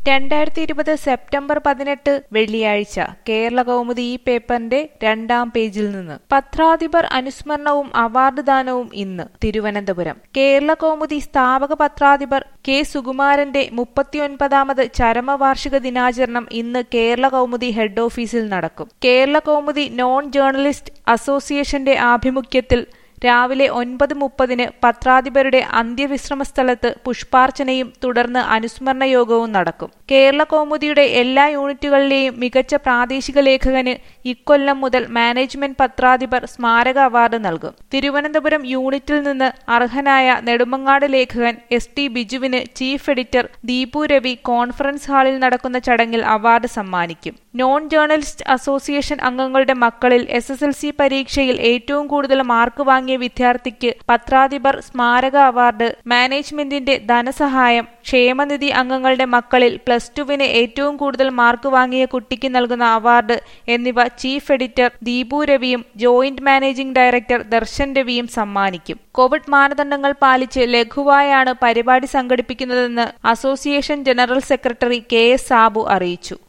2020 September 18 വെള്ളിയാഴ്ച കേരളകൗമുദി ഈ പേപ്പറിന്റെ 2-ാം പേജിൽ നിന്ന് പത്രാധിപർ അനുസ്മരണവും അവാർഡ് ദാനവും ഇന്ന് തിരുവനന്തപുരം. കേരളകൗമുദി സ്ഥാപക പത്രാധിപർ കെ സുകുമാരന്റെ 39ാമത് ചരമവാർഷിക ദിനാചരണം ഇന്ന് കേരളകൗമുദി ഹെഡ് ഓഫീസിൽ നടക്കും. കേരളകൗമുദി നോൺ ജേർണലിസ്റ്റ് അസോസിയേഷന്റെ ആഭിമുഖ്യത്തിൽ രാവിലെ 9:30 പത്രാധിപരുടെ അന്ത്യവിശ്രമ സ്ഥലത്ത് പുഷ്പാർച്ചനയും തുടർന്ന് അനുസ്മരണ യോഗവും നടക്കും. കേരളകൗമുദിയുടെ എല്ലാ യൂണിറ്റുകളിലെയും മികച്ച പ്രാദേശിക ലേഖകന് ഇക്കൊല്ലം മുതൽ മാനേജ്മെന്റ് പത്രാധിപർ സ്മാരക അവാർഡ് നൽകും. തിരുവനന്തപുരം യൂണിറ്റിൽ നിന്ന് അർഹനായ നെടുമങ്ങാട് ലേഖകൻ ST ബിജുവിന് chief editor Deepu Ravi conference ഹാളിൽ നടക്കുന്ന ചടങ്ങിൽ അവാർഡ് സമ്മാനിക്കും. നോൺ ജേർണലിസ്റ്റ് അസോസിയേഷൻ അംഗങ്ങളുടെ മക്കളിൽ SSLC പരീക്ഷയിൽ ഏറ്റവും കൂടുതൽ മാർക്ക് വാങ്ങിയ വിദ്യാർത്ഥിക്ക് പത്രാധിപർ സ്മാരക അവാർഡ്, മാനേജ്മെന്റിന്റെ ധനസഹായം, ക്ഷേമനിധി അംഗങ്ങളുടെ മക്കളിൽ +2-വിന് ഏറ്റവും കൂടുതൽ മാർക്ക് വാങ്ങിയ കുട്ടിക്ക് നൽകുന്ന അവാർഡ് എന്നിവ ചീഫ് എഡിറ്റർ ദീപു രവിയും ജോയിന്റ് മാനേജിംഗ് ഡയറക്ടർ ദർശൻ രവിയും സമ്മാനിക്കും. കോവിഡ് മാനദണ്ഡങ്ങൾ പാലിച്ച് ലഘുവായാണ് പരിപാടി സംഘടിപ്പിക്കുന്നതെന്ന് association general secretary KS Sabu അറിയിച്ചു.